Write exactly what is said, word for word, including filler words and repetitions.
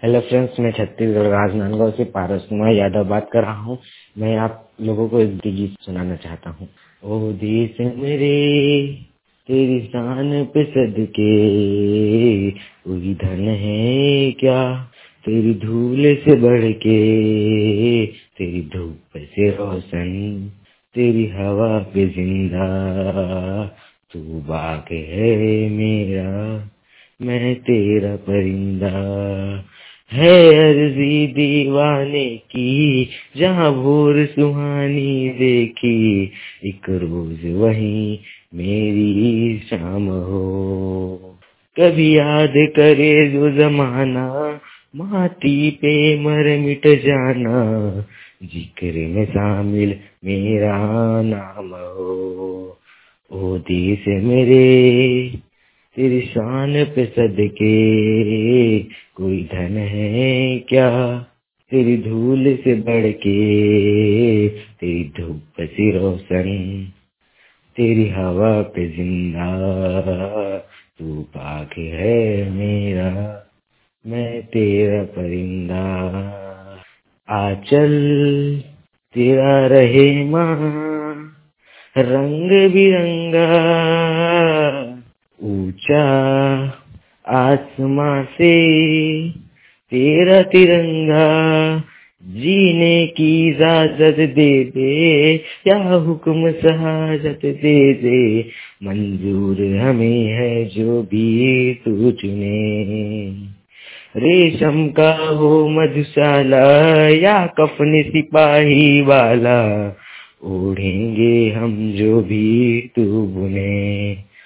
Hello friends, मैं छत्तीसगढ़ राजनांदगांव से पारस कुमार यादव बात कर रहा हूँ। मैं आप लोगों को एक गीत सुनाना चाहता हूँ। ओ देश मेरे, तेरी शान पे सदके, वही धन है क्या तेरी धूल से बढ़ के, तेरी धूप से रोशन, तेरी हवा पे जिंदा, तू बाग है मेरा, मैं तेरा परिंदा। है अर्जी दीवाने की, जहाँ भोर सुहानी देखी, एक रोज वही मेरी शाम हो। कभी याद करे जो जमाना, माटी पे मर मिट जाना, जिक्र में शामिल मेरा नाम हो। ओ देश मेरे, तेरी शान पे सदके, कोई धन है क्या तेरी धूल से बढ़ के, तेरी धूप से रोशन, तेरी हवा पे जिंदा, तू पाक है मेरा, मैं तेरा परिंदा। आचल तेरा रहे माँ, रंग बिरंगा, ऊंचा आसमां से तेरा तिरंगा, जीने की इजाजत दे दे, या हुक्म शहादत दे दे, मंजूर हमें है जो भी तू चुने। रेशम का हो मधुशाला, या कफन सिपाही वाला, ओढ़ेंगे हम जो भी तू बुने।